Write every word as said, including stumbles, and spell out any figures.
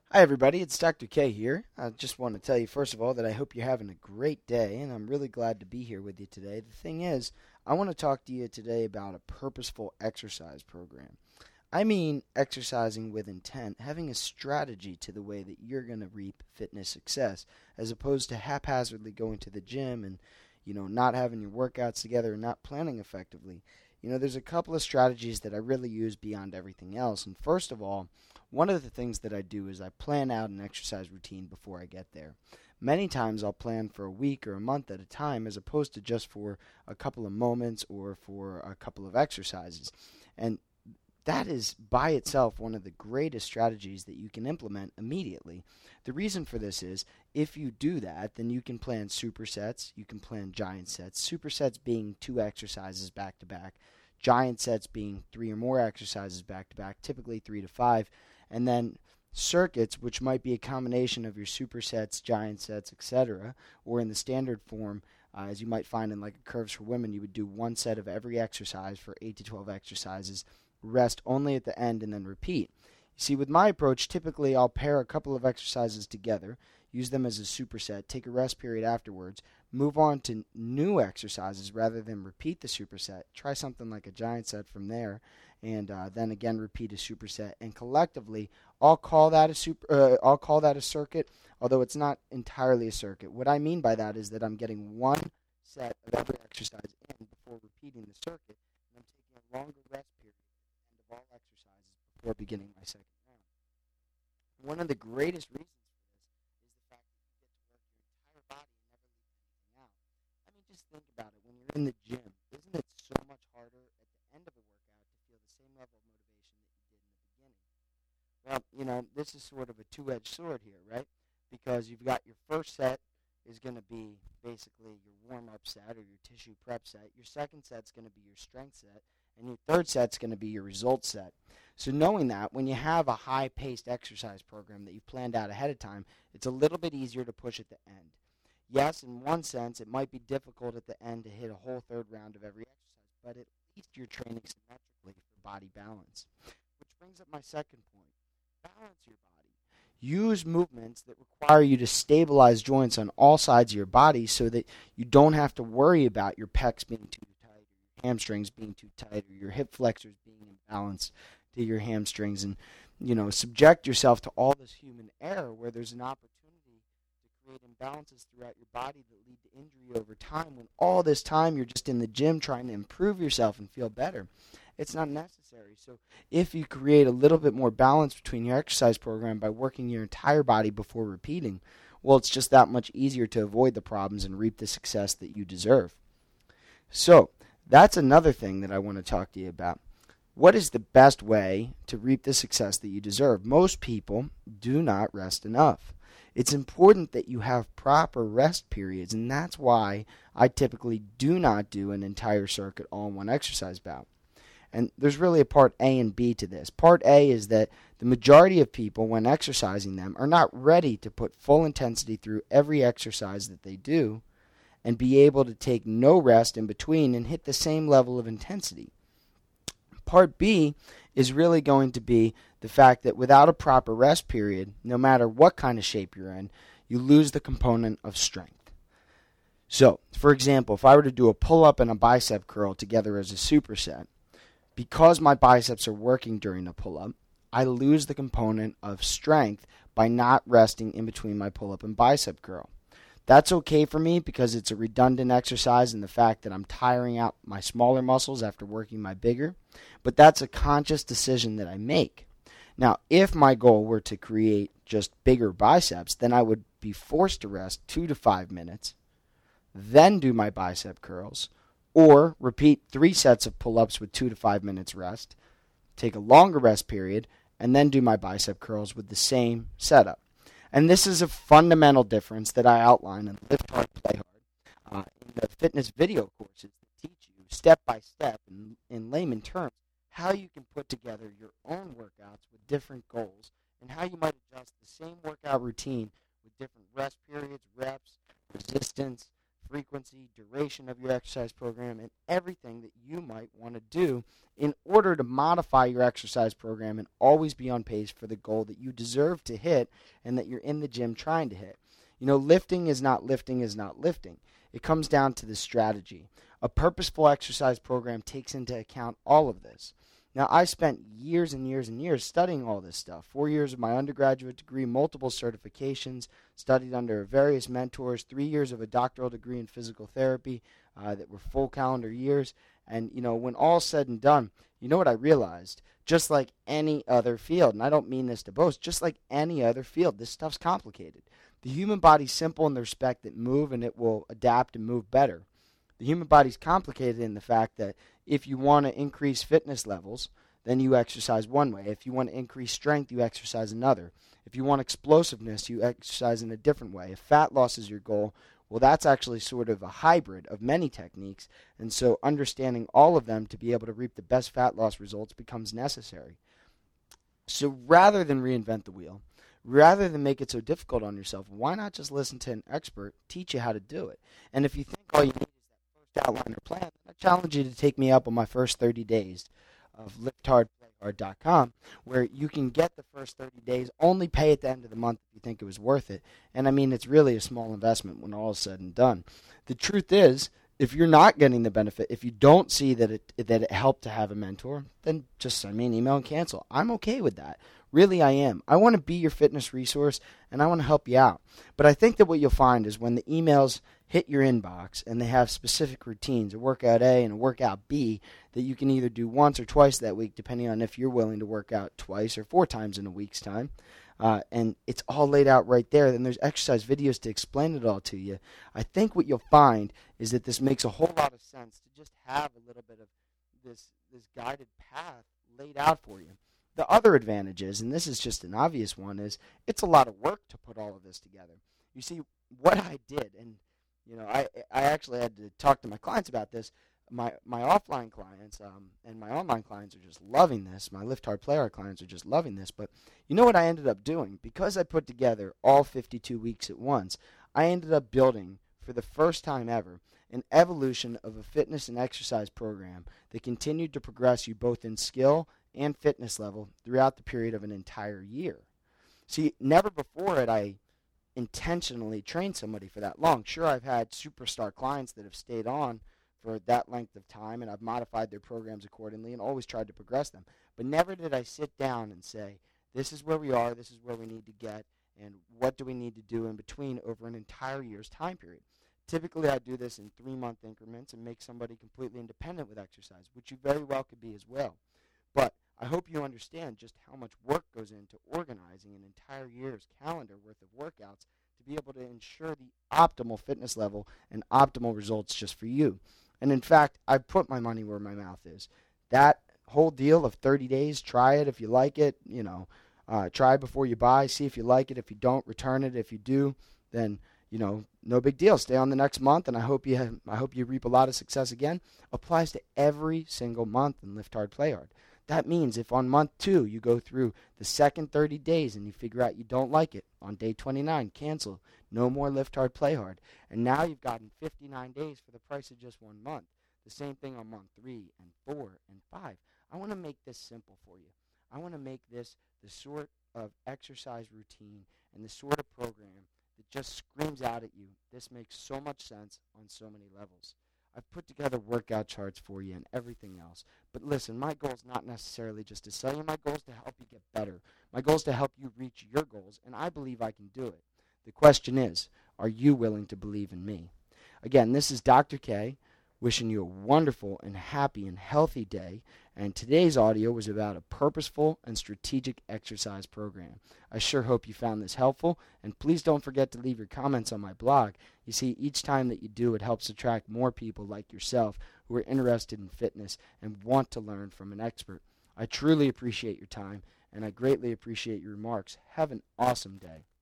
Hi, everybody. It's Doctor K here. I just want to tell you, first of all, that I hope you're having a great day, and I'm really glad to be here with you today. The thing is, I want to talk to you today about a purposeful exercise program. I mean, exercising with intent, having a strategy to the way that you're going to reap fitness success, as opposed to haphazardly going to the gym and, you know, not having your workouts together and not planning effectively. You know, there's a couple of strategies that I really use beyond everything else. And first of all, one of the things that I do is I plan out an exercise routine before I get there. Many times I'll plan for a week or a month at a time as opposed to just for a couple of moments or for a couple of exercises. And that is by itself one of the greatest strategies that you can implement immediately. The reason for this is if you do that, then you can plan supersets, you can plan giant sets, supersets being two exercises back to back, giant sets being three or more exercises back to back, typically three to five, and then circuits, which might be a combination of your supersets, giant sets, et cetera, or in the standard form, uh, as you might find in like a Curves for Women, you would do one set of every exercise for eight to twelve exercises, rest only at the end, and then repeat. You see, with my approach, typically I'll pair a couple of exercises together, use them as a superset, take a rest period afterwards, move on to new exercises rather than repeat the superset. Try something like a giant set from there, and uh, then again repeat a superset. And collectively, I'll call that a super. Uh, I'll call that a circuit, although it's not entirely a circuit. What I mean by that is that I'm getting one set of every exercise in before repeating the circuit, and I'm taking a longer rest period end of all exercises before beginning my second round. One of the greatest reasons for this is the fact that you get to work your entire body and never leave anything out. I mean, just think about it. When you're in the gym, isn't it so much harder at the end of a workout to feel the same level of motivation that you did in the beginning? Well, you know, this is sort of a two-edged sword here, right? Because you've got your first set is going to be basically your warm-up set or your tissue prep set. Your second set's going to be your strength set. And your third set's going to be your result set. So knowing that, when you have a high-paced exercise program that you've planned out ahead of time, it's a little bit easier to push at the end. Yes, in one sense, it might be difficult at the end to hit a whole third round of every exercise, but at least you're training symmetrically for body balance. Which brings up my second point. Balance your body. Use movements that require you to stabilize joints on all sides of your body so that you don't have to worry about your pecs being too tight or your hamstrings being too tight or your hip flexors being imbalanced to your hamstrings, and you know subject yourself to all this human error where there's an opportunity to create imbalances throughout your body that lead to injury over time when all this time you're just in the gym trying to improve yourself and feel better. It's not necessary. So if you create a little bit more balance between your exercise program by working your entire body before repeating, well, it's just that much easier to avoid the problems and reap the success that you deserve. So that's another thing that I want to talk to you about. What is the best way to reap the success that you deserve? Most people do not rest enough. It's important that you have proper rest periods, and that's why I typically do not do an entire circuit all in one exercise bout. And there's really a part A and B to this. Part A is that the majority of people, when exercising them, are not ready to put full intensity through every exercise that they do and be able to take no rest in between and hit the same level of intensity. Part B is really going to be the fact that without a proper rest period, no matter what kind of shape you're in, you lose the component of strength. So, for example, if I were to do a pull-up and a bicep curl together as a superset, because my biceps are working during the pull-up, I lose the component of strength by not resting in between my pull-up and bicep curl. That's okay for me because it's a redundant exercise in the fact that I'm tiring out my smaller muscles after working my bigger, but that's a conscious decision that I make. Now, if my goal were to create just bigger biceps, then I would be forced to rest two to five minutes, then do my bicep curls, or repeat three sets of pull-ups with two to five minutes rest, take a longer rest period, and then do my bicep curls with the same setup. And this is a fundamental difference that I outline in Lift Hard, Play Hard, uh, in the fitness video courses that teach you step by step, in, in layman terms, how you can put together your own workouts with different goals and how you might adjust the same workout routine with different rest periods, reps, resistance, frequency, duration of your exercise program, and everything that you might want to do in order to modify your exercise program and always be on pace for the goal that you deserve to hit and that you're in the gym trying to hit. You know, lifting is not lifting is not lifting. It comes down to the strategy. A purposeful exercise program takes into account all of this. Now, I spent years and years and years studying all this stuff. Four years of my undergraduate degree, multiple certifications, studied under various mentors, three years of a doctoral degree in physical therapy uh, that were full calendar years. And, you know, when all's said and done, you know what I realized? Just like any other field, and I don't mean this to boast, just like any other field, this stuff's complicated. The human body's simple in the respect that move and it will adapt and move better. The human body's complicated in the fact that if you want to increase fitness levels, then you exercise one way. If you want to increase strength, you exercise another. If you want explosiveness, you exercise in a different way. If fat loss is your goal, well, that's actually sort of a hybrid of many techniques, and so understanding all of them to be able to reap the best fat loss results becomes necessary. So rather than reinvent the wheel, rather than make it so difficult on yourself, why not just listen to an expert teach you how to do it? And if you think all you need is that first outline or plan, I challenge you to take me up on my first thirty days of lift hard play hard dot com, where you can get the first thirty days, only pay at the end of the month if you think it was worth it. And I mean, it's really a small investment when all is said and done. The truth is, if you're not getting the benefit, if you don't see that it that it helped to have a mentor, then just send me an email and cancel. I'm okay with that. Really, I am. I want to be your fitness resource, and I want to help you out. But I think that what you'll find is when the emails hit your inbox and they have specific routines, a workout A and a workout B, that you can either do once or twice that week, depending on if you're willing to work out twice or four times in a week's time, uh, and it's all laid out right there, then there's exercise videos to explain it all to you. I think what you'll find is that this makes a whole lot of sense to just have a little bit of this, this guided path laid out for you. The other advantage is, and this is just an obvious one, is it's a lot of work to put all of this together. You see, what I did, and you know, I I actually had to talk to my clients about this. My my offline clients um, and my online clients are just loving this. My Lift Hard Play Hard clients are just loving this. But you know what I ended up doing? Because I put together all fifty-two weeks at once, I ended up building, for the first time ever, an evolution of a fitness and exercise program that continued to progress you both in skill and fitness level throughout the period of an entire year. See, never before had I intentionally trained somebody for that long. Sure, I've had superstar clients that have stayed on for that length of time, and I've modified their programs accordingly and always tried to progress them. But never did I sit down and say, this is where we are, this is where we need to get, and what do we need to do in between over an entire year's time period. Typically, I do this in three-month increments and make somebody completely independent with exercise, which you very well could be as well. But I hope you understand just how much work goes into organizing an entire year's calendar worth of workouts to be able to ensure the optimal fitness level and optimal results just for you. And in fact, I put my money where my mouth is. That whole deal of thirty days, try it if you like it, you know, uh, try before you buy, see if you like it. If you don't, return it. If you do, then, you know, no big deal. Stay on the next month, and I hope you have, I hope you reap a lot of success again. Applies to every single month in Lift Hard, Play Hard. That means if on month two you go through the second thirty days and you figure out you don't like it, on day twenty-nine, cancel. No more Lift Hard, Play Hard. And now you've gotten fifty-nine days for the price of just one month. The same thing on month three and four and five. I want to make this simple for you. I want to make this the sort of exercise routine and the sort of program that just screams out at you. This makes so much sense on so many levels. I've put together workout charts for you and everything else. But listen, my goal is not necessarily just to sell you. My goal is to help you get better. My goal is to help you reach your goals, and I believe I can do it. The question is, are you willing to believe in me? Again, this is Doctor K, wishing you a wonderful and happy and healthy day. And today's audio was about a purposeful and strategic exercise program. I sure hope you found this helpful, and please don't forget to leave your comments on my blog. You see, each time that you do, it helps attract more people like yourself who are interested in fitness and want to learn from an expert. I truly appreciate your time, and I greatly appreciate your remarks. Have an awesome day.